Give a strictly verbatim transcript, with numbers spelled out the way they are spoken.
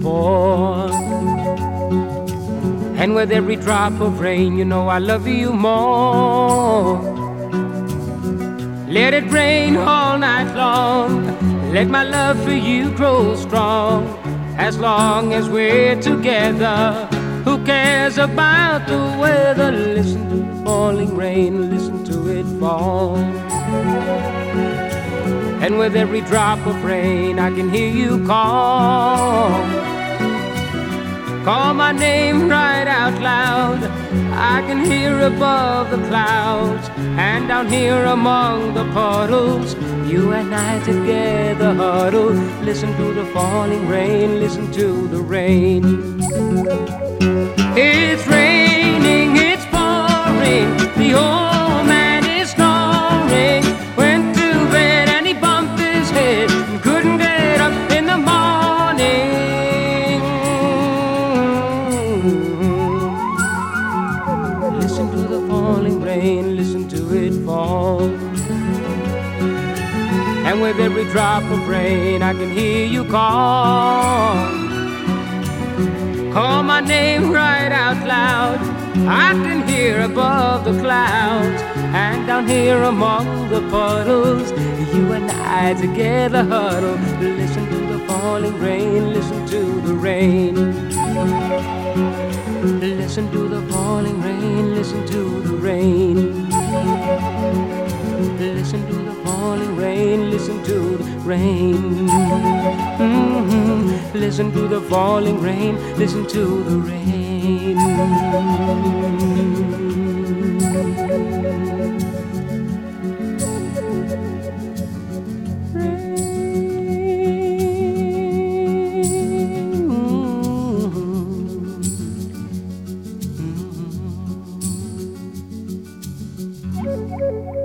before. And with every drop of rain, you know I love you more. Let it rain all night long. Let my love for you grow strong. As long as we're together, who cares about the weather? Listen to the falling rain, listen to it fall. And with every drop of rain, I can hear you call. Call my name right out loud. I can hear above the clouds, and down here among the puddles, you and I together huddle. Listen to the falling rain, listen to the rain. It's raining, it's pouring, the old man is snoring. Went to bed and he bumped his head and couldn't get up in the morning. Listen to the falling rain, listen to it fall. And with every drop of rain, I can hear you call. Call my name right out loud. I can hear above the clouds, and down here among the puddles, you and I together huddle. Listen to the falling rain, listen to the rain. Listen to the falling rain, listen to the rain. Listen to the falling rain, listen to the rain. Mm-hmm. Listen to the falling rain, listen to the rain. Rain.